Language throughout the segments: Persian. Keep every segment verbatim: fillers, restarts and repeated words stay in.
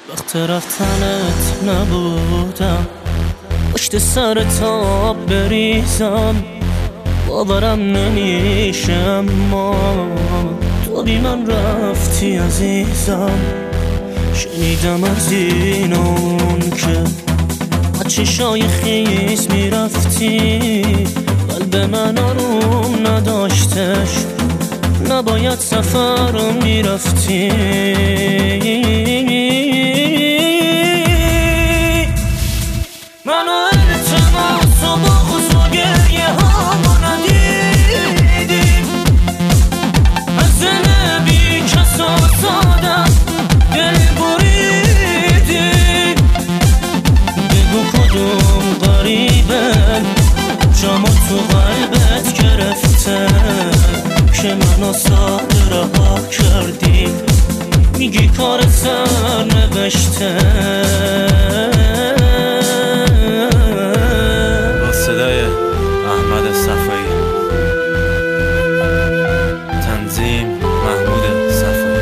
وقت رفتنت نبودم، پشت سر تا بریزم، باورم نمیشه اما تو بی من رفتی عزیزم. شنیدم از این اون که با چشای خیس میرفتی، قلب من آروم نداشتش، نباید سفر میرفتی. منو التماس و بغض و گریه ها ندیدی، از زن بی کس آزادم دل بریدی. بگو کدوم غریبه جامو تو قلبت گرفته که منو ساده رها کردی، میگی کار سر نوشته. با صدای احمد صفایی، تنظیم محمود صفایی.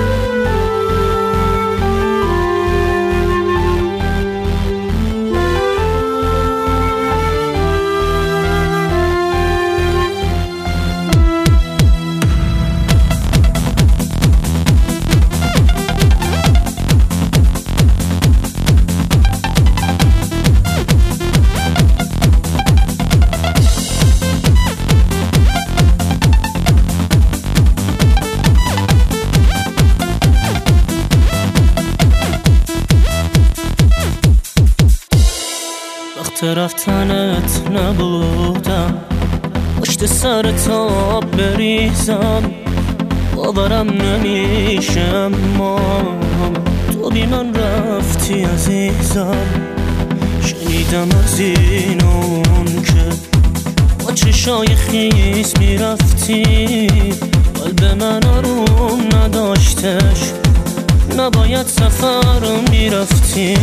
وقت رفتنت نبودم، پشت سر تا بریزم، باورم نمیشه اما تو بی من رفتی عزیزم. شنیدم از این اون که با چشای خیس میرفتی، قلب من آروم نداشتش، نباید سفر میرفتی.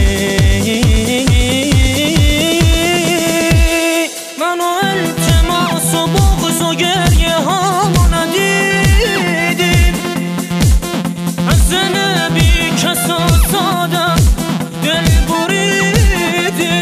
منو التماس و بغض و گریه ها ندیدی، از زن بی کس آزادم دل بریدی.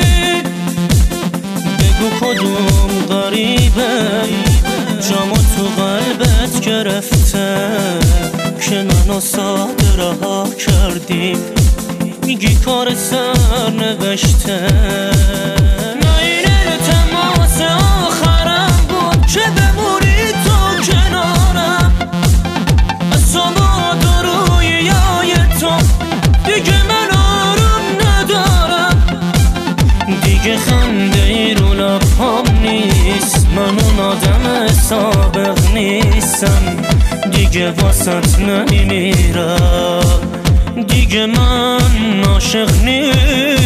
بگو کدوم غریبه جامو تو قلبت گرفته که منو ساده رها کردی، میگی کار سر نوشته. نه این التماس آخرم بود که بمونی تو کنارم، از تو باد و رویای تو دیگه من آروم ندارم. دیگه خنده ای رو لبهام نیست، من اون آدم سابق نیستم، دیگه واسط نمیمیرم، دیگه من عاشق نیستم.